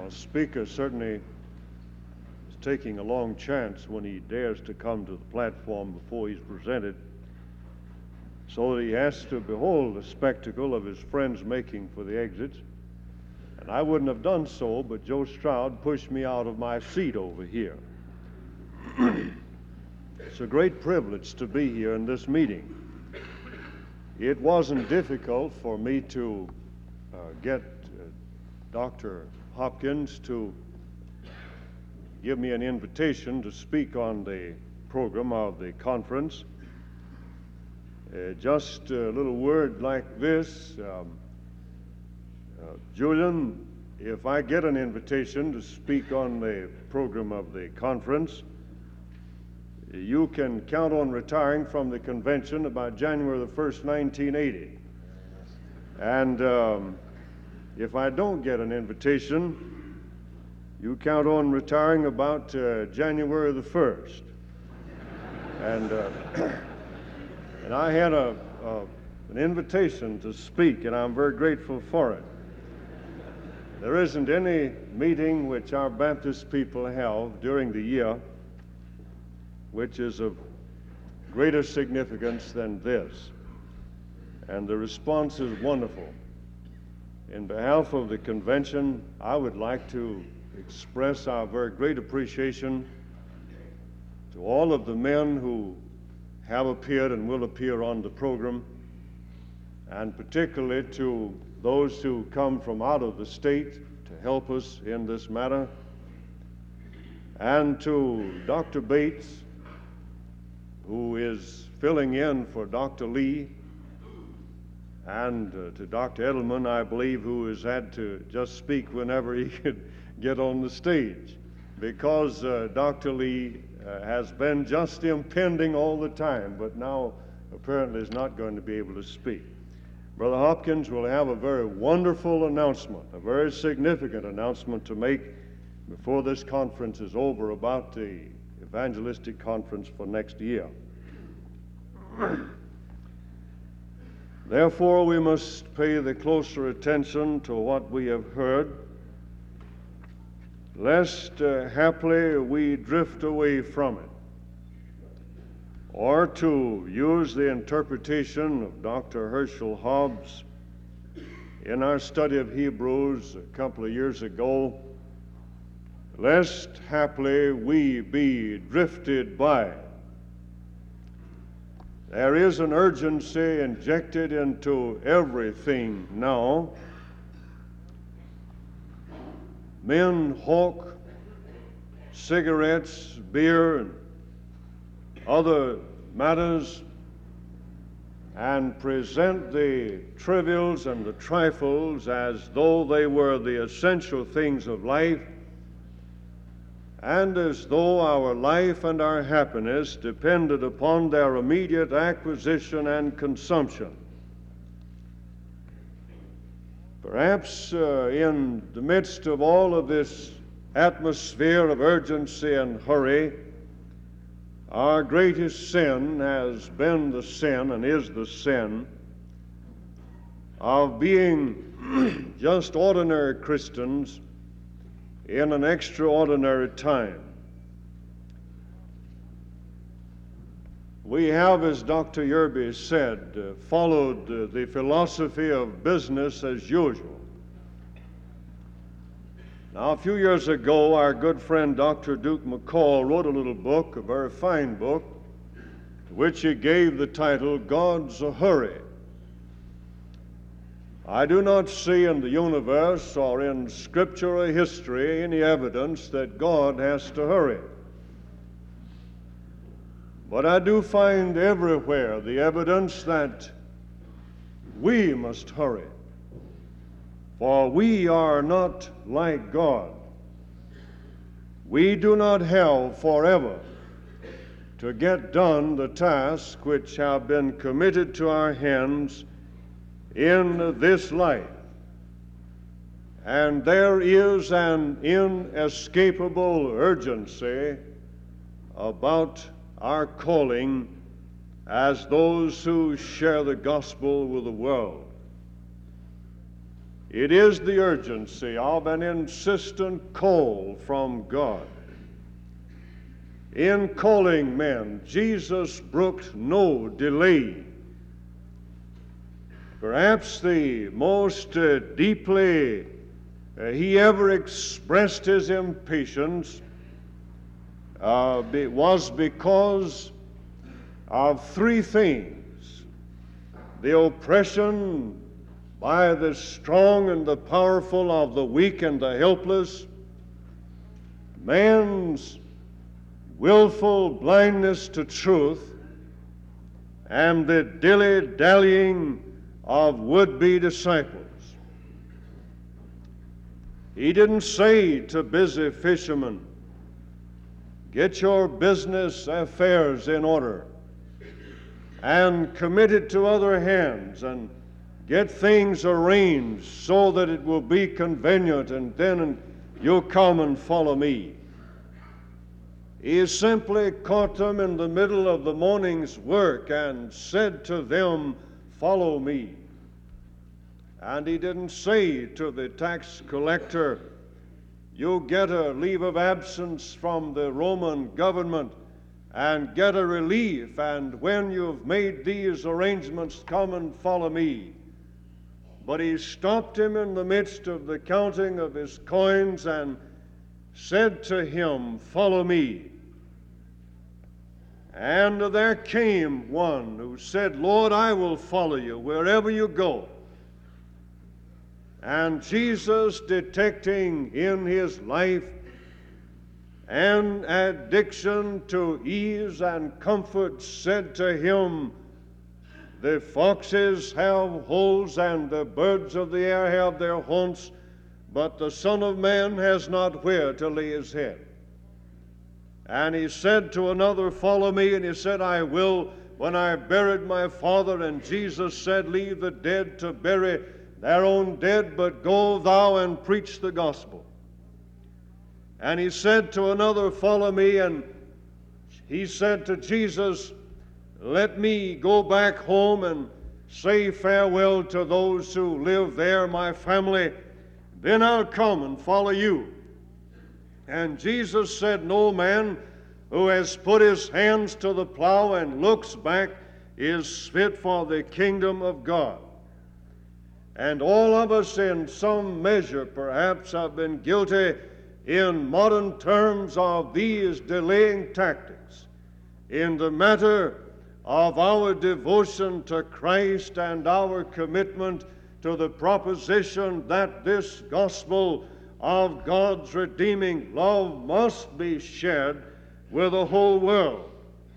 Our speaker certainly is taking a long chance when he dares to come to the platform before he's presented, so that he has to behold the spectacle of his friends making for the exits. And I wouldn't have done so, but Joe Stroud pushed me out of my seat over here. It's a great privilege to be here in this meeting. It wasn't difficult for me to get Dr. Hopkins to give me an invitation to speak on the program of the conference. Just a little word like this, Julian, if I get an invitation to speak on the program of the conference, you can count on retiring from the convention about January the 1st, 1980. And if I don't get an invitation, you count on retiring about January the 1st. And I had an invitation to speak, and I'm very grateful for it. There isn't any meeting which our Baptist people have during the year which is of greater significance than this. And the response is wonderful. In behalf of the convention, I would like to express our very great appreciation to all of the men who have appeared and will appear on the program, and particularly to those who come from out of the state to help us in this matter, and to Dr. Bates, who is filling in for Dr. Lee, and to Dr. Edelman, I believe, who has had to just speak whenever he could get on the stage, because Dr. Lee has been just impending all the time, but now apparently is not going to be able to speak. Brother Hopkins will have a very wonderful announcement, a very significant announcement to make before this conference is over about the evangelistic conference for next year. Therefore, we must pay the closer attention to what we have heard, lest haply we drift away from it, or to use the interpretation of Dr. Herschel Hobbs in our study of Hebrews a couple of years ago, lest haply we be drifted by. There is an urgency injected into everything now. Men hawk cigarettes, beer, and other matters, and present the trivials and the trifles as though they were the essential things of life, and as though our life and our happiness depended upon their immediate acquisition and consumption. Perhaps in the midst of all of this atmosphere of urgency and hurry, our greatest sin has been the sin and is the sin of being just ordinary Christians in an extraordinary time. We have, as Dr. Yerby said, followed the philosophy of business as usual. Now, a few years ago, our good friend Dr. Duke McCall wrote a little book, a very fine book, to which he gave the title, God's a Hurry. I do not see in the universe or in Scripture or history any evidence that God has to hurry. But I do find everywhere the evidence that we must hurry, for we are not like God. We do not have forever to get done the tasks which have been committed to our hands in this life. And there is an inescapable urgency about our calling as those who share the gospel with the world. It is the urgency of an insistent call from God. In calling men, Jesus brooked no delay. Perhaps the most deeply he ever expressed his impatience was because of three things: the oppression by the strong and the powerful of the weak and the helpless, man's willful blindness to truth, and the dilly-dallying of would-be disciples. He didn't say to busy fishermen, "Get your business affairs in order and commit it to other hands and get things arranged so that it will be convenient, and then you'll come and follow me." He simply caught them in the middle of the morning's work and said to them, "Follow me." And he didn't say to the tax collector, "You get a leave of absence from the Roman government and get a relief, and when you've made these arrangements, come and follow me." But he stopped him in the midst of the counting of his coins and said to him, "Follow me." And there came one who said, "Lord, I will follow you wherever you go." And Jesus, detecting in his life an addiction to ease and comfort, said to him, "The foxes have holes and the birds of the air have their haunts, but the Son of Man has not where to lay his head." And he said to another, "Follow me." And he said, "I will, when I buried my father." And Jesus said, "Leave the dead to bury their own dead, but go thou and preach the gospel." And he said to another, "Follow me." And he said to Jesus, "Let me go back home and say farewell to those who live there, my family, then I'll come and follow you." And Jesus said, "No man who has put his hands to the plow and looks back is fit for the kingdom of God." And all of us in some measure perhaps have been guilty in modern terms of these delaying tactics in the matter of our devotion to Christ and our commitment to the proposition that this gospel of God's redeeming love must be shared with the whole world.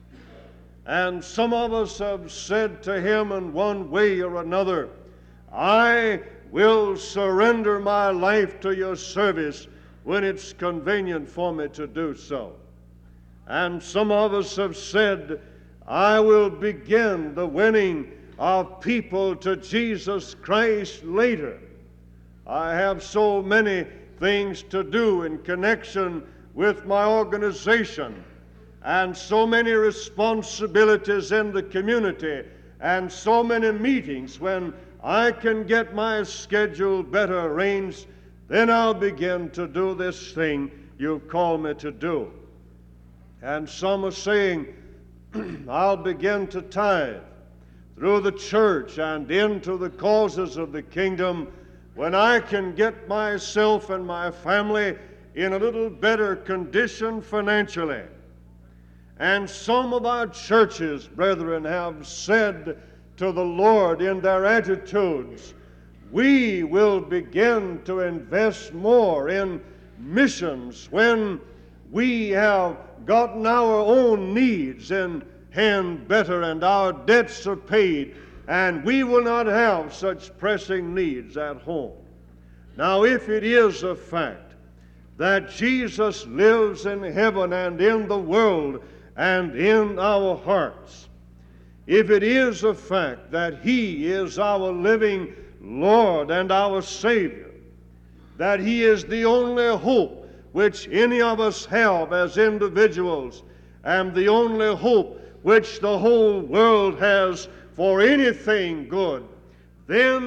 And some of us have said to him in one way or another, "I will surrender my life to your service when it's convenient for me to do so." And some of us have said, "I will begin the winning of people to Jesus Christ later. I have so many things to do in connection with my organization and so many responsibilities in the community and so many meetings. When I can get my schedule better arranged, then I'll begin to do this thing you've called me to do." And some are saying, "I'll begin to tithe through the church and into the causes of the kingdom when I can get myself and my family in a little better condition financially." And some of our churches, brethren, have said to the Lord in their attitudes, "We will begin to invest more in missions when we have gotten our own needs in hand better and our debts are paid, and we will not have such pressing needs at home." Now, if it is a fact that Jesus lives in heaven and in the world and in our hearts, if it is a fact that He is our living Lord and our Savior, that He is the only hope which any of us have as individuals, and the only hope which the whole world has for anything good, then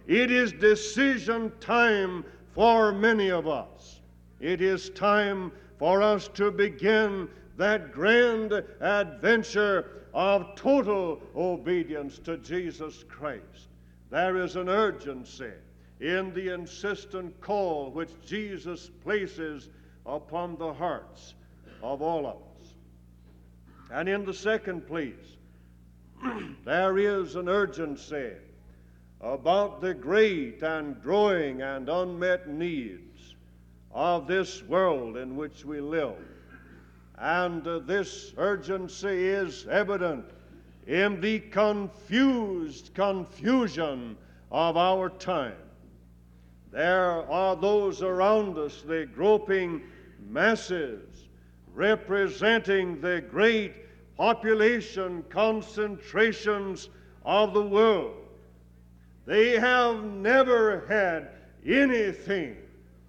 it is decision time for many of us. It is time for us to begin that grand adventure of total obedience to Jesus Christ. There is an urgency in the insistent call which Jesus places upon the hearts of all of us. And in the second place, there is an urgency about the great and growing and unmet needs of this world in which we live. And this urgency is evident in the confused confusion of our time. There are those around us, the groping masses, representing the great population concentrations of the world. They have never had anything.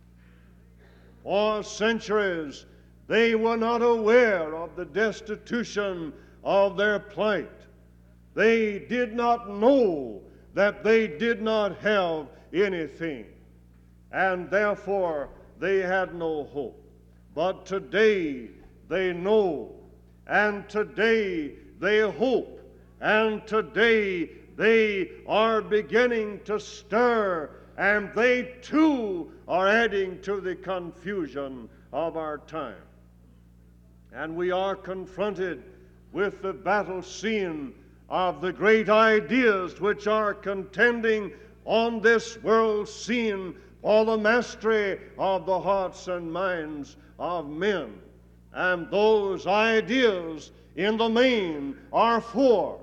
For centuries, they were not aware of the destitution of their plight. They did not know that they did not have anything, and therefore they had no hope. But today they know, and today they hope, and today they are beginning to stir, and they too are adding to the confusion of our time. And we are confronted with the battle scene of the great ideas which are contending on this world scene for the mastery of the hearts and minds of men. And those ideas in the main are four.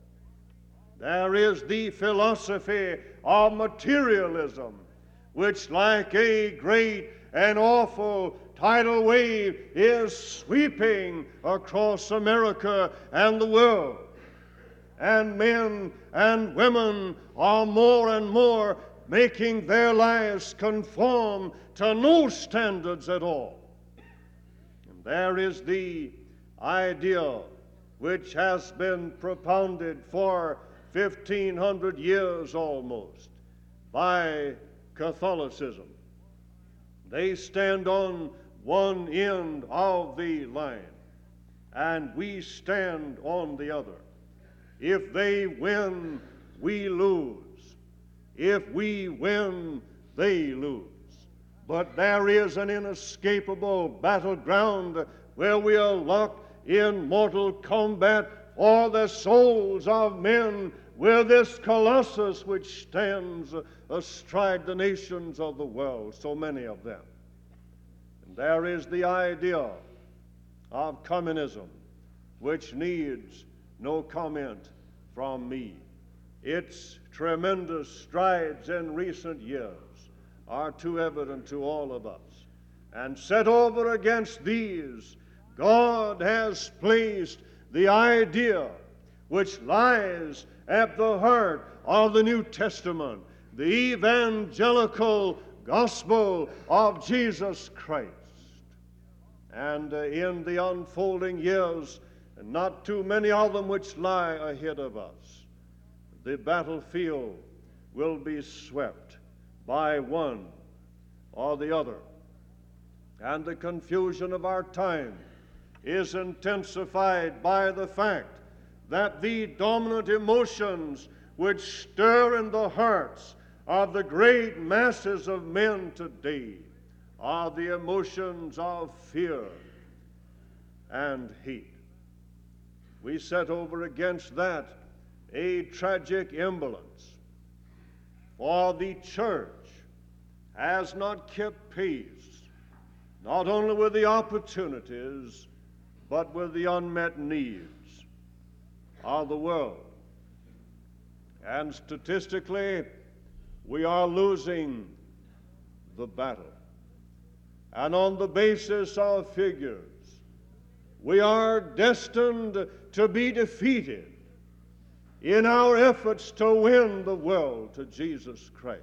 There is the philosophy of materialism, which like a great and awful tidal wave is sweeping across America and the world. And men and women are more and more making their lives conform to no standards at all. And there is the idea which has been propounded for 1,500 years almost by Catholicism. They stand on one end of the line, and we stand on the other. If they win, we lose. If we win, they lose. But there is an inescapable battleground where we are locked in mortal combat for the souls of men with this colossus which stands astride the nations of the world, so many of them. And there is the idea of communism, which needs no comment from me. Its tremendous strides in recent years are too evident to all of us. And set over against these, God has placed the idea which lies at the heart of the New Testament, the evangelical gospel of Jesus Christ. And in the unfolding years, and not too many of them which lie ahead of us, the battlefield will be swept by one or the other. And the confusion of our time is intensified by the fact that the dominant emotions which stir in the hearts of the great masses of men today are the emotions of fear and hate. We set over against that a tragic imbalance. For the church has not kept pace, not only with the opportunities, but with the unmet needs of the world. And statistically, we are losing the battle. And on the basis of figures, we are destined to be defeated in our efforts to win the world to Jesus Christ.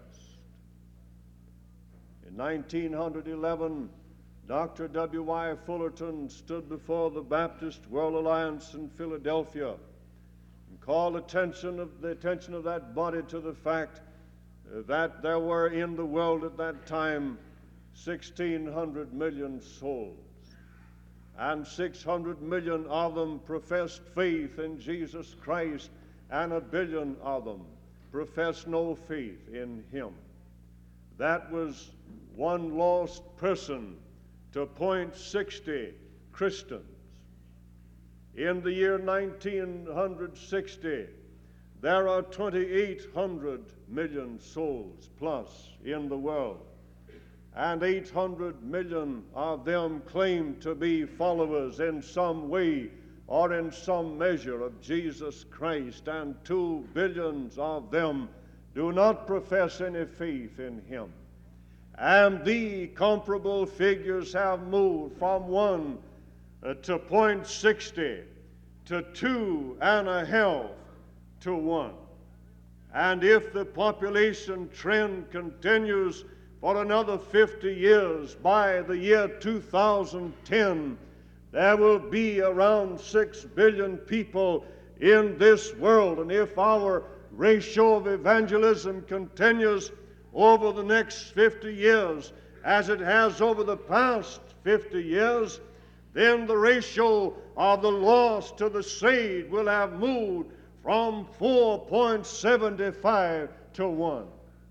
In 1911, Dr. W.Y. Fullerton stood before the Baptist World Alliance in Philadelphia and called the attention of that body to the fact that there were in the world at that time 1,600 million souls, and 600 million of them professed faith in Jesus Christ, and 1 billion of them professed no faith in Him. That was one lost person to 0.60 Christians. In the year 1960, there are 2,800 million souls plus in the world, and 800 million of them claim to be followers in some way or in some measure of Jesus Christ, and 2 billion of them do not profess any faith in Him. And the comparable figures have moved from 1 to 0.60 to 2.5 to 1. And if the population trend continues for another 50 years, by the year 2010, there will be around 6 billion people in this world. And if our ratio of evangelism continues over the next 50 years, as it has over the past 50 years, then the ratio of the lost to the saved will have moved from 4.75 to 1.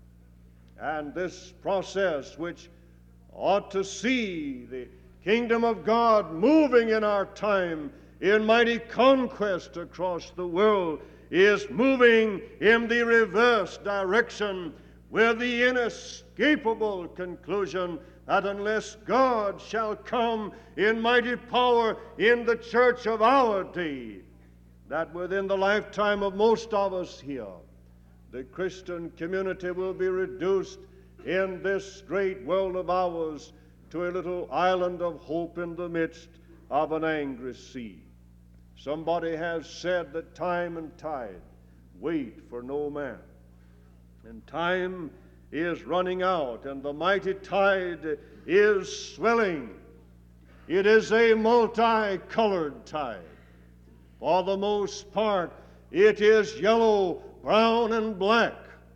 And this process, which ought to see the kingdom of God moving in our time in mighty conquest across the world, is moving in the reverse direction, with the inescapable conclusion that unless God shall come in mighty power in the church of our day, that within the lifetime of most of us here, the Christian community will be reduced in this great world of ours to a little island of hope in the midst of an angry sea. Somebody has said that time and tide wait for no man. And time is running out, and the mighty tide is swelling. It is a multicolored tide. For the most part, it is yellow, brown, and black,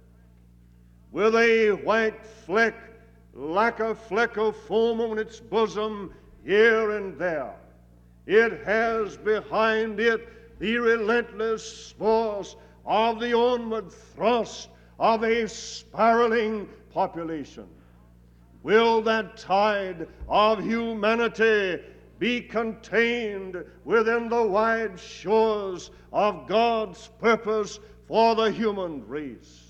with a white fleck, like a fleck of foam on its bosom here and there. It has behind it the relentless force of the onward thrust of a spiraling population. Will that tide of humanity be contained within the wide shores of God's purpose for the human race?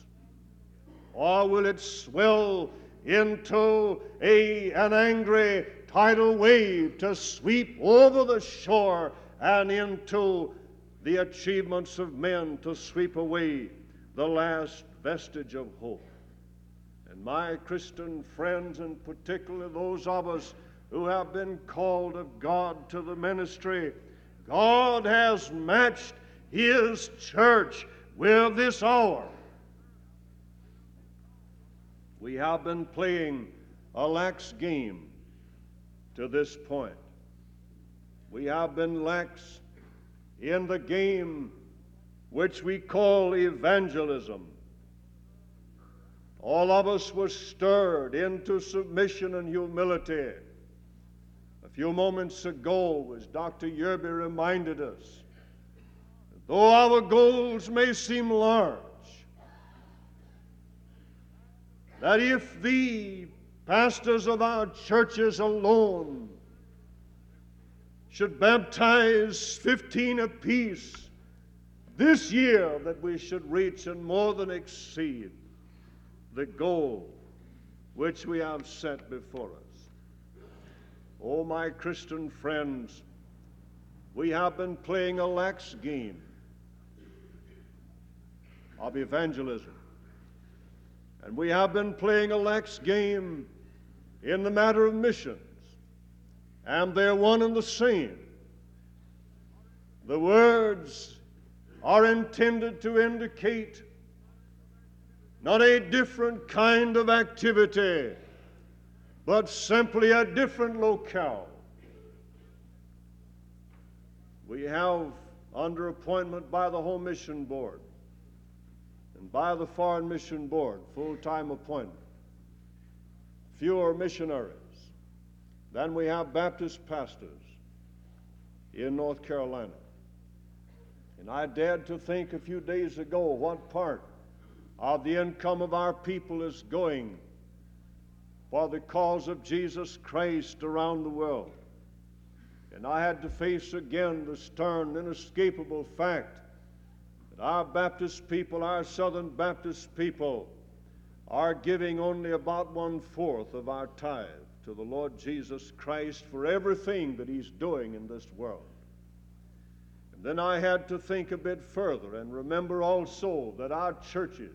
Or will it swell into an angry tidal wave to sweep over the shore and into the achievements of men, to sweep away the last vestige of hope? And my Christian friends, and particularly those of us who have been called of God to the ministry, God has matched His church with this hour. We have been playing a lax game to this point. We have been lax in the game which we call evangelism. All of us were stirred into submission and humility. A few moments ago, as Dr. Yerby reminded us, though our goals may seem large, that if the pastors of our churches alone should baptize 15 apiece this year, that we should reach and more than exceed the goal which we have set before us. Oh, my Christian friends, we have been playing a lax game of evangelism. And we have been playing a lax game in the matter of missions. And they're one and the same. The words are intended to indicate not a different kind of activity, but simply a different locale. We have, under appointment by the Home Mission Board, and and by the Foreign Mission Board, full-time appointment. Fewer missionaries than we have Baptist pastors in North Carolina. And I dared to think a few days ago what part of the income of our people is going for the cause of Jesus Christ around the world. And I had to face again the stern, inescapable fact that our Baptist people, our Southern Baptist people, are giving only about 1/4 of our tithe to the Lord Jesus Christ for everything that He's doing in this world. And then I had to think a bit further and remember also that our churches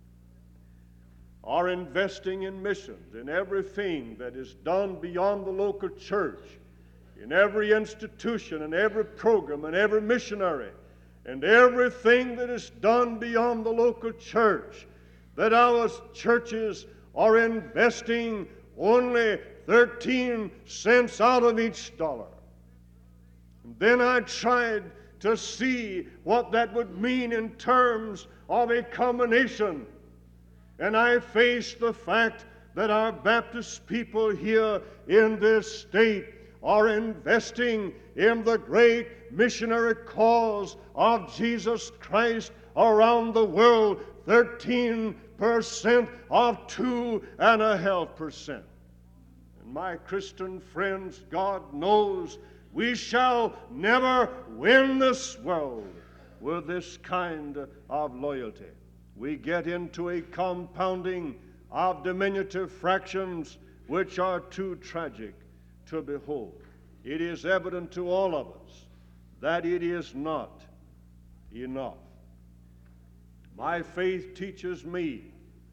are investing in missions, in everything that is done beyond the local church, in every institution and every program and every missionary and everything that is done beyond the local church, that our churches are investing only 13 cents out of each dollar. And then I tried to see what that would mean in terms of a combination. And I faced the fact that our Baptist people here in this state are investing in the great missionary cause of Jesus Christ around the world, 13% of 2.5%. And my Christian friends, God knows we shall never win this world with this kind of loyalty. We get into a compounding of diminutive fractions which are too tragic to behold. It is evident to all of us that it is not enough. My faith teaches me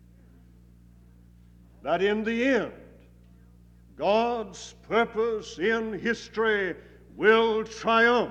that in the end, God's purpose in history will triumph.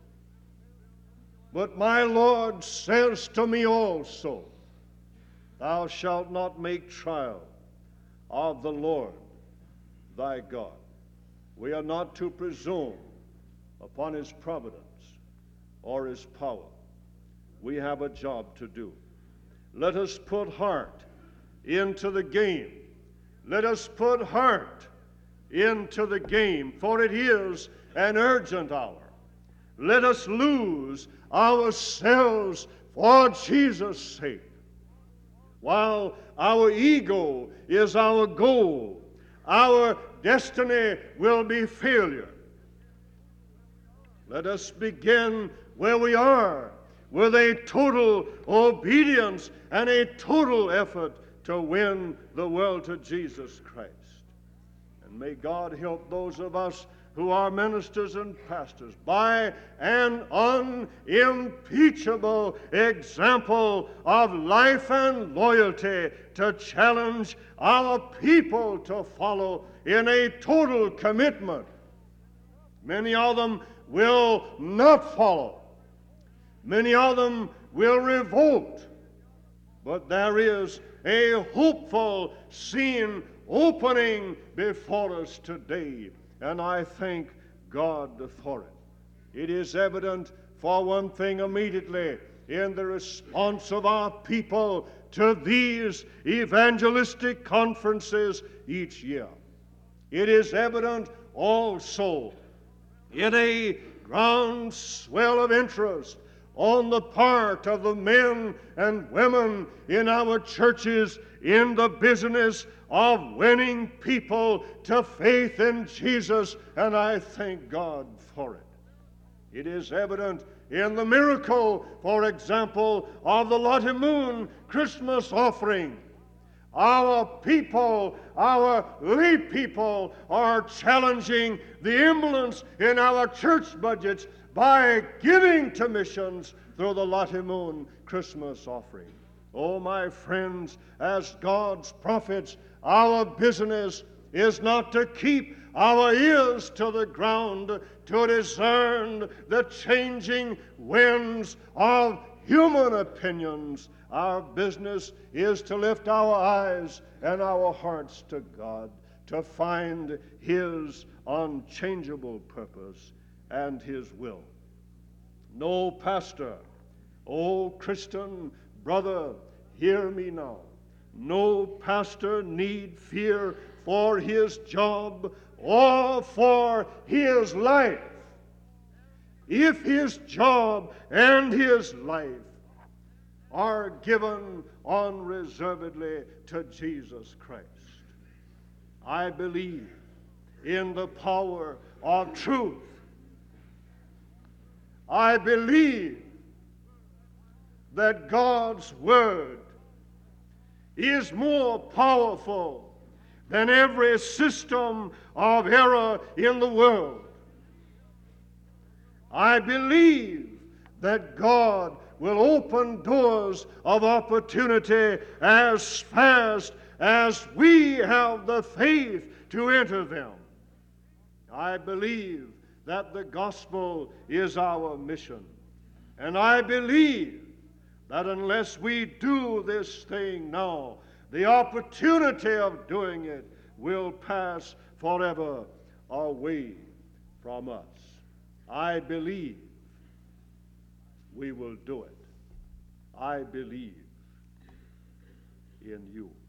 But my Lord says to me also, "Thou shalt not make trial of the Lord thy God." We are not to presume upon His providence or His power. We have a job to do. Let us put heart into the game. Let us put heart into the game, for it is an urgent hour. Let us lose ourselves for Jesus' sake. While our ego is our goal, our destiny will be failure. Let us begin where we are, with a total obedience and a total effort to win the world to Jesus Christ. And may God help those of us who are ministers and pastors by an unimpeachable example of life and loyalty to challenge our people to follow in a total commitment. Many of them will not follow. Many of them will revolt. But there is a hopeful scene opening before us today, and I thank God for it. It is evident, for one thing, immediately in the response of our people to these evangelistic conferences each year. It is evident also in a groundswell of interest on the part of the men and women in our churches in the business of winning people to faith in Jesus, and I thank God for it. It is evident in the miracle, for example, of the Lottie Moon Christmas offering. Our people, our lay people, are challenging the imbalance in our church budgets by giving to missions through the Lottie Moon Christmas offering. Oh, my friends, as God's prophets, our business is not to keep our ears to the ground to discern the changing winds of human opinions. Our business is to lift our eyes and our hearts to God, to find His unchangeable purpose and His will. No pastor, oh Christian brother, hear me now. No pastor need fear for his job or for his life, if his job and his life are given unreservedly to Jesus Christ. I believe in the power of truth. I believe that God's Word is more powerful than every system of error in the world. I believe that God will open doors of opportunity as fast as we have the faith to enter them. I believe that the gospel is our mission. And I believe that unless we do this thing now, the opportunity of doing it will pass forever away from us. I believe we will do it. I believe in you.